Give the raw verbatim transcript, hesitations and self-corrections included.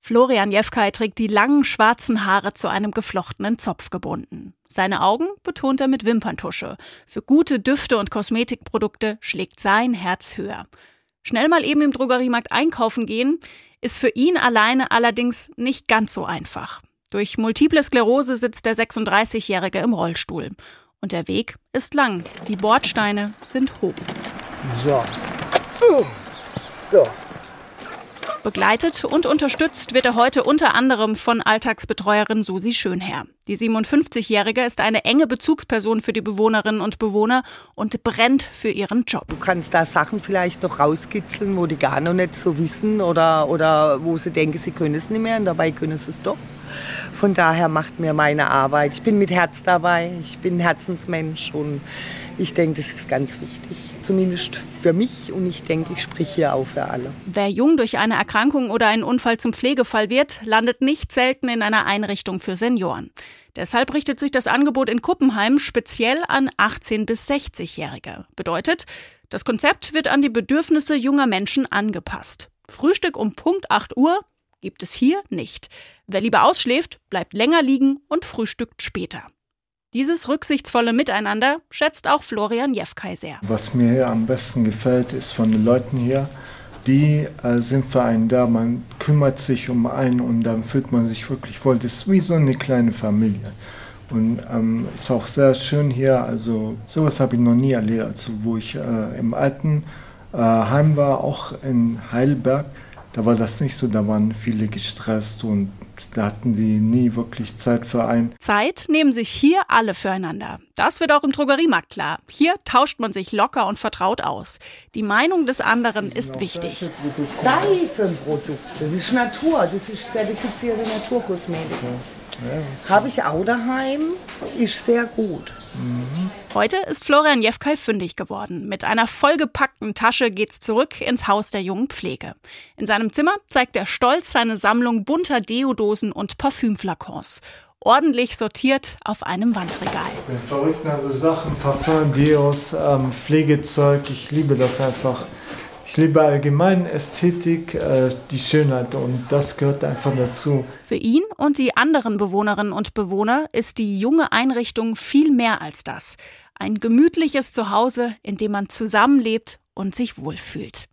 Florian Jewkaj trägt die langen schwarzen Haare zu einem geflochtenen Zopf gebunden. Seine Augen betont er mit Wimperntusche. Für gute Düfte und Kosmetikprodukte schlägt sein Herz höher. Schnell mal eben im Drogeriemarkt einkaufen gehen, ist für ihn alleine allerdings nicht ganz so einfach. Durch multiple Sklerose sitzt der sechsunddreißigjährige im Rollstuhl. Und der Weg ist lang. Die Bordsteine sind hoch. So. Uh, so. Begleitet und unterstützt wird er heute unter anderem von Alltagsbetreuerin Susi Schönherr. Die siebenundfünfzigjährige ist eine enge Bezugsperson für die Bewohnerinnen und Bewohner und brennt für ihren Job. Du kannst da Sachen vielleicht noch rauskitzeln, wo die gar noch nicht so wissen oder, oder wo sie denken, sie können es nicht mehr und dabei können sie es doch. Von daher macht mir meine Arbeit. Ich bin mit Herz dabei, ich bin ein Herzensmensch und ich denke, das ist ganz wichtig. Zumindest für mich und ich denke, ich spreche hier auch für alle. Wer jung durch eine Erkrankung oder einen Unfall zum Pflegefall wird, landet nicht selten in einer Einrichtung für Senioren. Deshalb richtet sich das Angebot in Kuppenheim speziell an achtzehn- bis sechzigjährige. Bedeutet, das Konzept wird an die Bedürfnisse junger Menschen angepasst. Frühstück um Punkt acht Uhr gibt es hier nicht. Wer lieber ausschläft, bleibt länger liegen und frühstückt später. Dieses rücksichtsvolle Miteinander schätzt auch Florian Jewkaj sehr. Was mir hier am besten gefällt, ist von den Leuten hier, die äh, sind für einen da, man kümmert sich um einen und dann fühlt man sich wirklich wohl. Das ist wie so eine kleine Familie. Und ähm, ist auch sehr schön hier, also sowas habe ich noch nie erlebt. Also wo ich äh, im alten äh, Heim war, auch in Heidelberg, da war das nicht so, da waren viele gestresst und da hatten die nie wirklich Zeit für einen. Zeit nehmen sich hier alle füreinander. Das wird auch im Drogeriemarkt klar. Hier tauscht man sich locker und vertraut aus. Die Meinung des anderen ist wichtig. Seifenprodukt, das ist Natur, das ist zertifizierte Naturkosmetik. Ja, habe ich auch daheim, ist sehr gut. Mhm. Heute ist Florian Jewkaj fündig geworden. Mit einer vollgepackten Tasche geht's zurück ins Haus der jungen Pflege. In seinem Zimmer zeigt er stolz seine Sammlung bunter Deodosen und Parfümflakons. Ordentlich sortiert auf einem Wandregal. Ich bin verrückt nach so Sachen, Parfüm, Deos, ähm, Pflegezeug. Ich liebe das einfach. Ich liebe allgemein Ästhetik, äh, die Schönheit und das gehört einfach dazu. Für ihn und die anderen Bewohnerinnen und Bewohner ist die junge Einrichtung viel mehr als das. Ein gemütliches Zuhause, in dem man zusammenlebt und sich wohlfühlt.